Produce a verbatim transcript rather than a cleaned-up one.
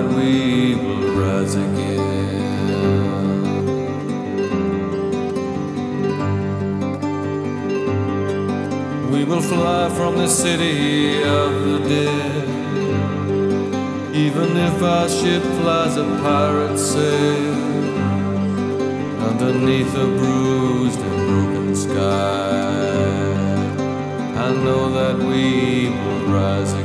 that we will rise again. We will fly from the city of the dead, even if our ship flies a pirate's sail underneath a bruised and broken sky. I know that we will rise again.